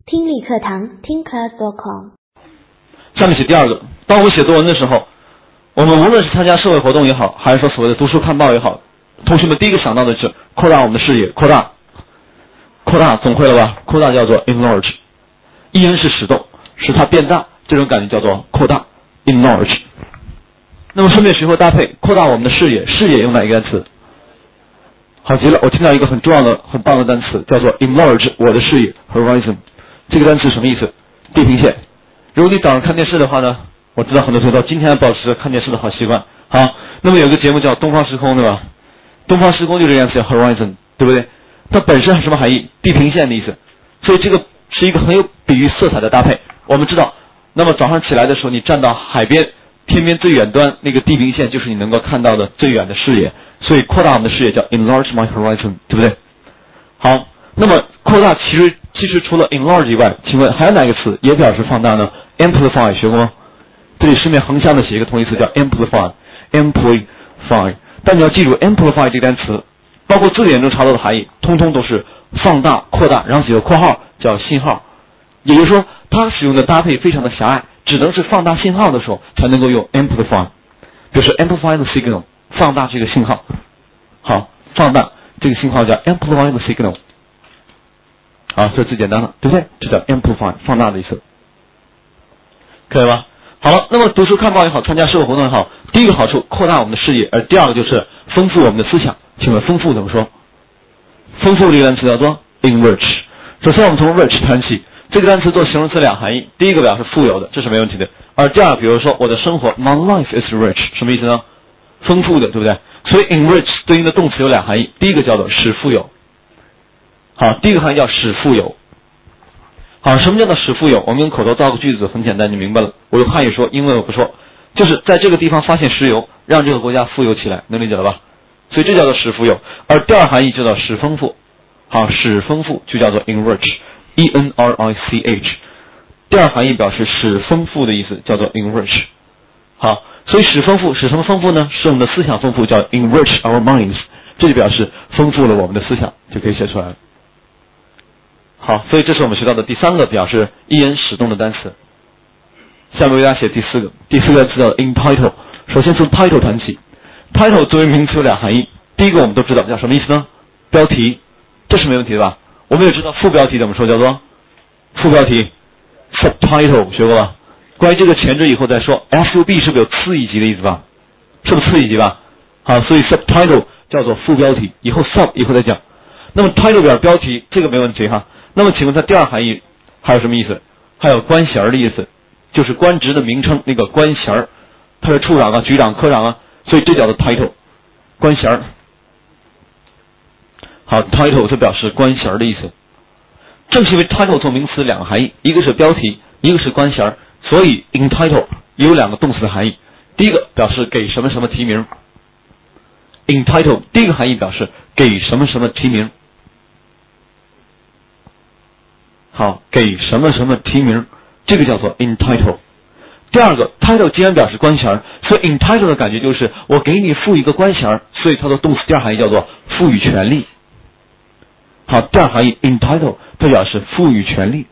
听力课堂听 class.com。 下面写第二个，当我们写作文的时候，我们无论是参加社会活动也好，还是说所谓的读书看报也好，同学们第一个想到的是扩大我们的视野，扩大总会了吧？扩大叫做 enlarge， en 是使动，使它变大，这种感觉叫做扩大 enlarge。 那么顺便学会搭配，扩大我们的视野，视野用哪一个单词？好极了，我听到一个很重要的很棒的单词叫做 enlarge 我的视野 horizon。 这个单词什么意思？地平线。如果你早上看电视的话呢，我知道很多同学到今天还保持着看电视的好习惯。好，那么有个节目叫东方时空，对吧？东方时空就这个单词叫 horizon， 对不对？它本身是什么含义？地平线的意思。所以这个是一个很有比喻色彩的搭配。我们知道，那么早上起来的时候，你站到海边，天边最远端那个地平线就是你能够看到的最远的视野。所以扩大我们的视野叫 enlarge my horizon， 对不对？好，那么扩大其实除了 enlarge 以外，请问还有哪个词也表示放大呢？ amplify 学过吗？这里顺便横向的写一个同义词叫 amplify。 但你要记住 amplify 这个单词包括字典中查到的含义通通都是放大扩大，然后写个括号叫信号，也就是说它使用的搭配非常的狭隘，只能是放大信号的时候才能够用 amplify。 就是 amplify the signal， 放大这个信号。好，放大这个信号叫 amplify the signal。 好，这最简单了，对不对？这叫 amplify， 放大的意思，可以吧？好了，那么读书看报也好，参加社会活动也好，第一个好处扩大我们的视野，而第二个就是丰富我们的思想。请问丰富怎么说？丰富这个单词叫做 enrich。 首先我们从 rich 谈起，这个单词做形容词两含义，第一个表示富有的，这是没问题的。而第二个，比如说我的生活 my life is rich， 什么意思呢？丰富的，对不对？所以 enrich 对应的动词有两含义，第一个叫做使富有。好，第一个含义叫使富有。好，什么叫做使富有？我们用口头造个句子，很简单，你明白了。我用汉语说，英文我不说，就是在这个地方发现石油，让这个国家富有起来，能理解了吧？所以这叫做使富有。而第二含义就叫使丰富。好，使丰富就叫做 enrich， E-N-R-I-C-H。 第二含义表示使丰富的意思，叫做 enrich。 好，所以使丰富，使什么丰富呢？使我们的思想丰富，叫 enrich our minds， 这就表示丰富了我们的思想，就可以写出来了。好，所以这是我们学到的第三个表示en使动的单词。下面为大家写第四个单词叫 entitle。 首先从 title 谈起。 title 作为名词有两含义，第一个我们都知道叫什么意思呢？标题，这是没问题的吧？我们也知道副标题怎么说，叫做副标题 subtitle， 学过吧？关于这个前缀以后再说。 FUB 是不是有次一级的意思吧？是不是次一级吧？好，所以 subtitle 叫做副标题，以后 sub 以后再讲。那么 title 表标题，这个没问题哈。那么请问它第二含义还有什么意思？还有官衔的意思，就是官职的名称，那个官衔，他是处长啊、局长、科长啊，所以这叫做 title， 官衔。好， title 就表示官衔的意思。正是因为 title 做名词两个含义，一个是标题，一个是官衔，所以 entitle 也有两个动词的含义。第一个表示给什么什么提名， entitle 第一个含义表示给什么什么提名。好，给什么什么提名，这个叫做 entitle。 第二个 title 既然表示官衔，所以 entitle 的感觉就是我给你赋一个官衔，所以它的动词第二含义叫做赋予权利。好，第二含义 entitle 它表示赋予权利，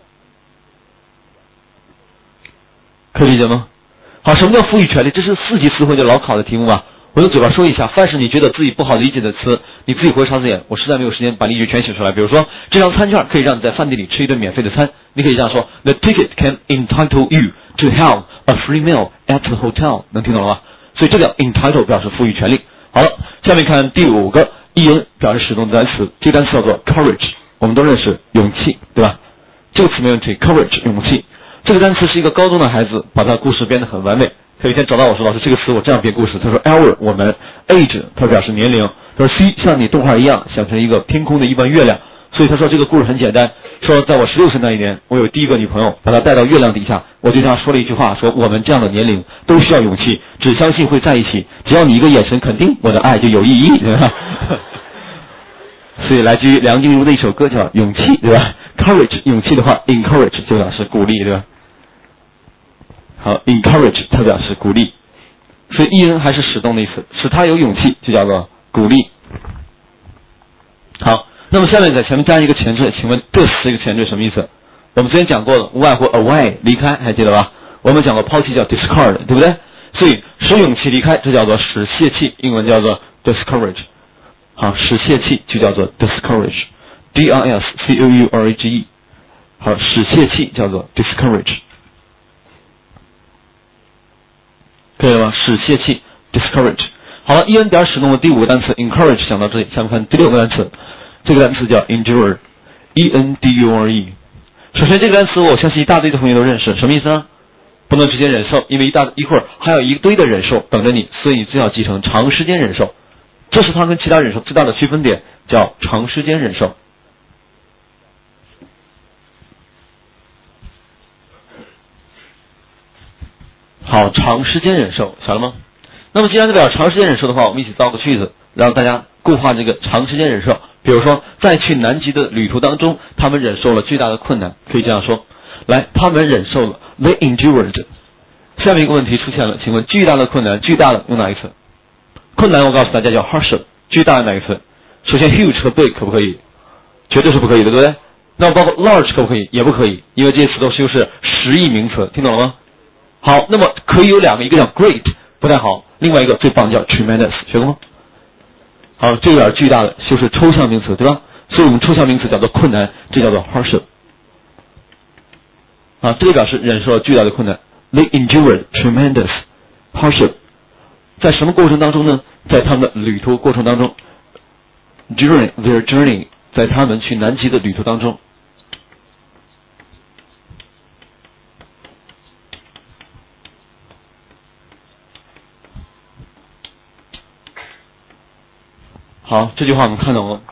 可以理解吗？好，什么叫赋予权利？这是4级词汇的老考的题目吧？我用嘴巴说一下，凡是你觉得自己不好理解的词，你自己回查字典，我实在没有时间把例句全写出来。比如说，这张餐券可以让你在饭店里吃一顿免费的餐，你可以这样说 ：The ticket can entitle you to have a free meal at the hotel。 能听懂了吗？所以这叫 entitle 表示赋予权利。好了，下面看第5个 en 表示使动的单词，这个单词叫做 courage， 我们都认识勇气，对吧？这个词没问题 ，courage 勇气。这个单词是一个高中的孩子把他故事编得很完美。他有一天找到我说：“老师，这个词我这样编故事。”他说 ：“hour 我们 age 他表示年龄。他说 see 像你动画一样想成一个天空的一弯月亮。所以他说这个故事很简单。说在我16岁那一年，我有第一个女朋友，把她带到月亮底下，我对她说了一句话，说我们这样的年龄都需要勇气，只相信会在一起，只要你一个眼神肯定，我的爱就有意义，对吧？”所以来自于梁静茹的一首歌叫《勇气》，对吧 ？courage 勇气的话 ，encourage 就表示鼓励，对吧？好 ，encourage 它表示鼓励，所以en还是使动的意思，使他有勇气就叫做鼓励。好，那么下面在前面加一个前缀，请问 this 这个前缀什么意思？ 我们之前讲过的，无外乎 away 离开，还记得吧？我们讲过抛弃叫 discard， 对不对？所以使勇气离开，这叫做使泄气，英文叫做 discourage。好，使泄气就叫做 discourage，D-I-S-C-O-U-R-A-G-E。好，使泄气叫做 discourage， 可以了吗？使泄气 discourage。好了，伊恩点使用的第5个单词 encourage 讲到这里，下面看第6个单词，这个单词叫 endure，E-N-D-U-R-E。首先这个单词我相信一大堆的同学都认识，什么意思呢？不能直接忍受，因为一会儿还有一堆的忍受等着你，所以你最好记成长时间忍受。这是它跟其他忍受最大的区分点，叫长时间忍受。好，长时间忍受，晓得吗？那么既然代表长时间忍受的话，我们一起造个句子，让大家固化这个长时间忍受。比如说，在去南极的旅途当中，他们忍受了巨大的困难，可以这样说。来，他们忍受了 ，they endured。下面一个问题出现了，请问巨大的困难，巨大的用哪一词？困难我告诉大家叫 hardship， 巨大的哪一词？首先 huge 和 big 可不可以？绝对是不可以的，对不对？那么包括 large 可不可以？也不可以，因为这些词都是实义名词，听懂了吗？好，那么可以有2个，一个叫 great， 不太好，另外一个最棒叫 tremendous， 学过吗？好，这有点巨大的，就是抽象名词，对吧？所以我们抽象名词叫做困难，这叫做 hardship。啊，这就表示忍受了巨大的困难。They endured tremendous hardship。在什么过程当中呢？在他们的旅途过程当中 ，during their journey， 在他们去南极的旅途当中。好，这句话我们看懂了。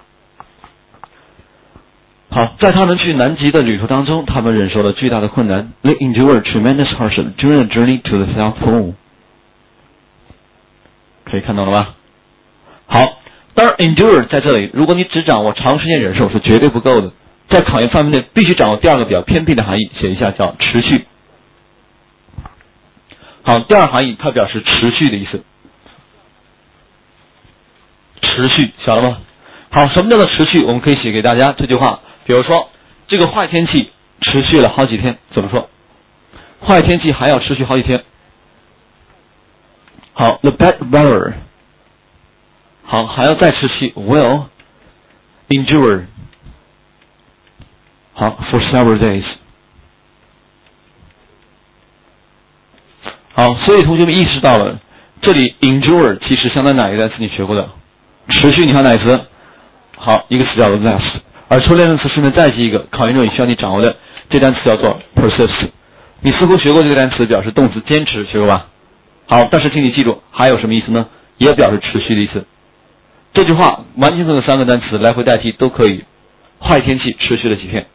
好，在他们去南极的旅途当中，他们忍受了巨大的困难。They endured tremendous hardship during the journey to the South Pole。可以看到了吧？好，当然 endure 在这里，如果你只掌握长时间忍受是绝对不够的，在考研范围内必须掌握第2个比较偏僻的含义，写一下叫持续。好，第2含义它表示持续的意思。持续，晓得吗？好，什么叫做持续？我们可以写给大家这句话，比如说这个坏天气持续了好几天，怎么说？坏天气还要持续好几天。好 ，the bad weather， 好，还要再持续 will endure， 好 for several days。好，所以同学们意识到了，这里 endure 其实相当于哪一个单词你学过的？持续，你看哪一词？好，一个词叫做 last， 而抽象的词顺便再记一个，考研中也需要你掌握的，这单词叫做 persist。你似乎学过这个单词，表示动词坚持，学过吧？好，但是请你记住，还有什么意思呢？也表示持续的意思。这句话完全可用3个单词来回代替都可以。坏天气持续了几天。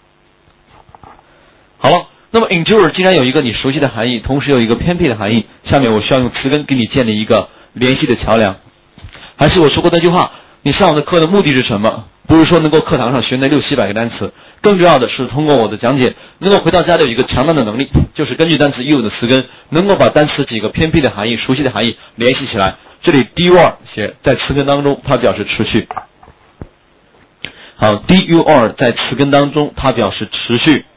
好了，那么 endure 既然有一个你熟悉的含义，同时有一个偏僻的含义，下面我需要用词根给你建立一个联系的桥梁。还是我说过那句话，你上我的课的目的是什么？不是说能够课堂上学那600-700个单词，更重要的是通过我的讲解，能够回到家里有一个强大的能力，就是根据单词已有的词根，能够把单词几个偏僻的含义、熟悉的含义联系起来。这里 dur 写在词根当中，它表示持续。好 ，dur 在词根当中，它表示持续，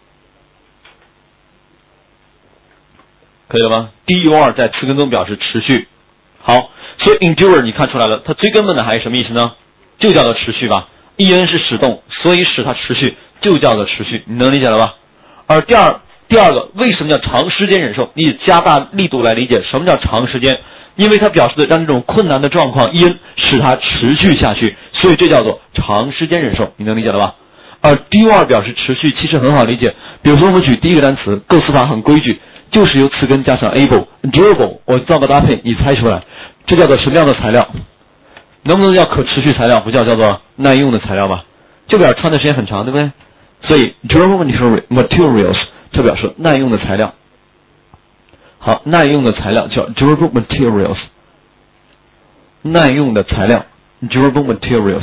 可以了吗 ？dur 在词根中表示持续。好，所以 endure 你看出来了，它最根本的含义什么意思呢？就叫做持续吧。en 是使动，所以使它持续，就叫做持续，你能理解了吧？而第二个，为什么叫长时间忍受？你加大力度来理解什么叫长时间，因为它表示的让这种困难的状况因使它持续下去，所以这叫做长时间忍受，你能理解了吧？而 dur 表示持续，其实很好理解。比如说我们举第一个单词，构词法很规矩，就是由词根加上 able、durable， 我造个搭配，你猜出来，这叫做什么样的材料？能不能叫可持续材料？不叫做耐用的材料吧？就表示穿的时间很长，对不对？所以 durable materials 这表示耐用的材料。好，耐用的材料叫 durable materials， 耐用的材料 durable materials。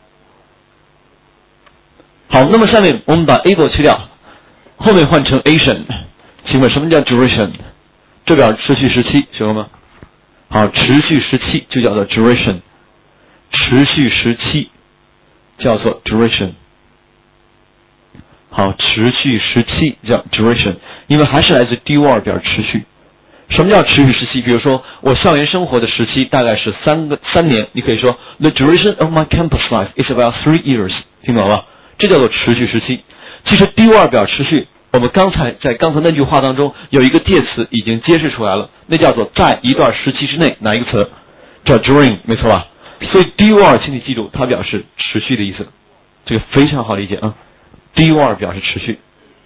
好，那么下面我们把 able 去掉，后面换成 ation， 请问什么叫 duration？ 这表示持续时期，学过吗？好，持续时期就叫做 duration， 持续时期叫做 duration。 好，持续时期叫 duration， 因为还是来自 do 表持续。什么叫持续时期？比如说我校园生活的时期大概是3年，你可以说 The duration of my campus life is about 3 years， 听懂了吧？这叫做持续时期。其实 do 表持续，我们刚才那句话当中有一个介词已经揭示出来了，那叫做在一段时期之内，哪一个词？叫 during， 没错吧？所以 do 请你记住，它表示持续的意思，这个非常好理解啊。do 表示持续。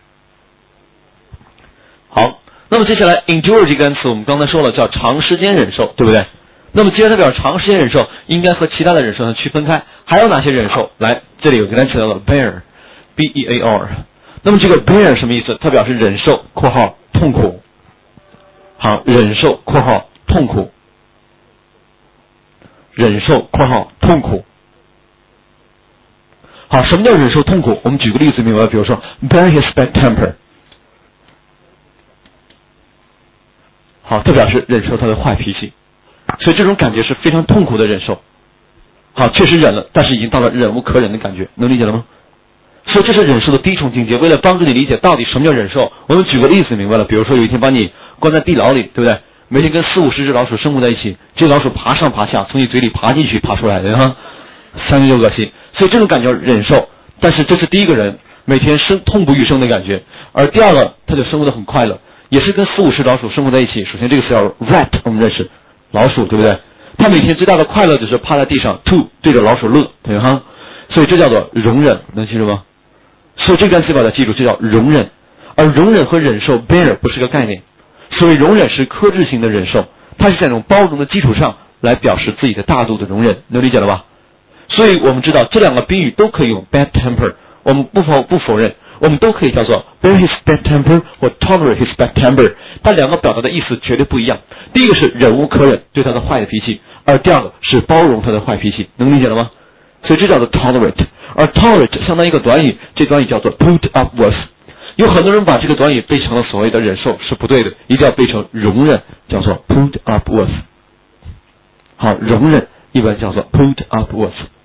好，那么接下来 endure 这个单词我们刚才说了叫长时间忍受，对不对？那么既然它表示长时间忍受，应该和其他的忍受呢区分开。还有哪些忍受？来，这里有个单词叫做 bear， B-E-A-R。那么这个 bear 什么意思？它表示忍受（括号痛苦）。好，忍受（括号痛苦），忍受（括号痛苦）。好，什么叫忍受痛苦？我们举个例子明白了，比如说 bear his bad temper。好，这表示忍受他的坏脾气，所以这种感觉是非常痛苦的忍受。好，确实忍了，但是已经到了忍无可忍的感觉，能理解了吗？所以这是忍受的第一重境界。为了帮助你理解到底什么叫忍受，我们举个例子明白了。比如说有一天把你关在地牢里，对不对？每天跟40-50只老鼠生活在一起，这些老鼠爬上爬下，从你嘴里爬进去爬出来的哈，3个就恶心。所以这种感觉忍受，但是这是第一个人每天痛不欲生的感觉，而第二个他就生活得很快乐，也是跟40-50只老鼠生活在一起。首先这个词叫 rat， 我们认识老鼠，对不对？他每天最大的快乐就是趴在地上吐，对着老鼠乐，对哈。所以这叫做容忍，能记住吗？所以这个单词把它记住，这叫容忍。而容忍和忍受 bear 不是个概念。所谓容忍是克制型的忍受，它是在这种包容的基础上来表示自己的大度的容忍，能理解了吧？所以我们知道这两个宾语都可以用 bad temper， 我们不否认，我们都可以叫做 bear his bad temper 或 tolerate his bad temper， 但两个表达的意思绝对不一样。第一个是忍无可忍对他的坏的脾气，而第二个是包容他的坏脾气，能理解了吗？所以这叫做 tolerate， 而 tolerate 相当于一个短语，这短语叫做 put up with。有很多人把这个短语背成了所谓的忍受，是不对的，一定要背成容忍，叫做 put up with。好，容忍一般叫做 put up with。